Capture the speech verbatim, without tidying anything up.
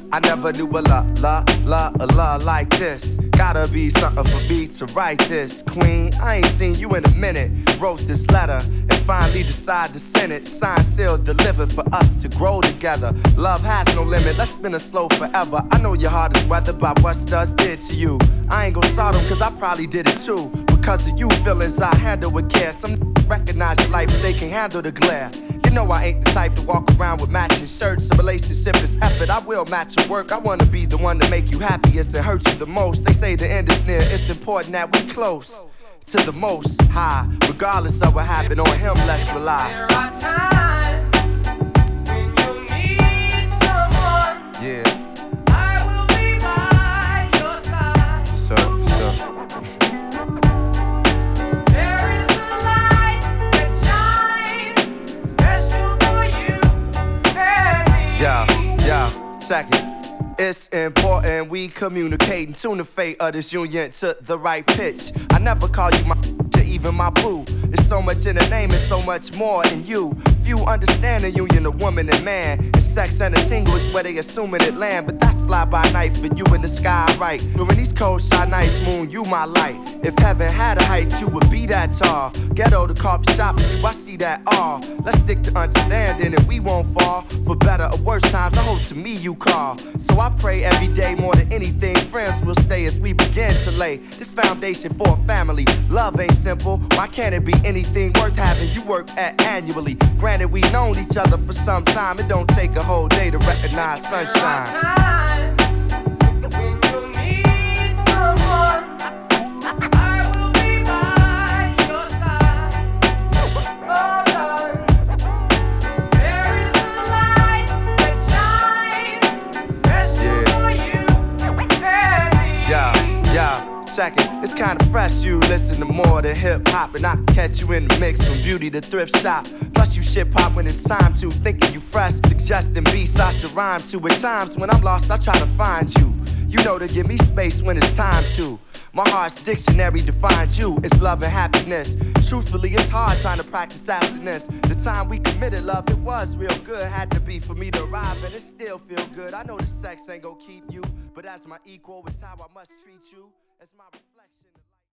I never knew a love, love, love, a love like this. Gotta be something for me to write this. Queen, I ain't seen you in a minute. Wrote this letter and finally decided to send it. Signed, sealed, delivered for us to grow together. Love has no limit, let's spin it slow forever. I know your heart is weathered by what studs did to you. I ain't gon' sort them cause I probably did it too. Because of you feelings I handle with care. Some recognize your light but they can't handle the glare. You know I ain't the type to walk around with matching shirts. A relationship is effort, I will match your work. I wanna be the one to make you happiest and hurt you the most. They say the end is near, it's important that we close to the most high. Regardless of what happened on him, let's rely. There are times when you need someone. Yeah. I will be by your side. So, so. There is a light that shines special for you and me. Yeah, yeah, second. It's important we communicate and tune the fate of this union to the right pitch. I never call you my to even my boo. There's so much in the name and so much more in you. Few understand the union of woman and man. And sex and a tingle is where they assuming it land. But that's fly by night for you in the sky, right? During these cold shy nights, moon, you my light. If heaven had a height, you would be that tall. Ghetto to coffee shop, you, I see that all. Let's stick to understanding and we won't fall. For better or worse times, I hope to me you call. So I pray every day more than anything, friends will stay as we begin to lay this foundation for a family. Love ain't simple, why can't it be anything worth having you work at annually? Granted, we known each other for some time, it don't take a whole day to recognize sunshine. There are times when you need someone. I will be by your side. Oh Lord, there is a light that shines special for you and me. Yeah, yeah, check it. It's kinda fresh, you listen to more than hip hop. And I can catch you in the mix from beauty to thrift shop. Plus you shit pop when it's time to. Thinking you fresh, suggesting beats I should rhyme to. At times when I'm lost, I try to find you. You know to give me space when it's time to. My heart's dictionary defines you. It's love and happiness. Truthfully, it's hard trying to practice happiness. The time we committed love, it was real good. Had to be for me to arrive, and it still feel good. I know the sex ain't gon' keep you, but as my equal, it's how I must treat you. As my reflection.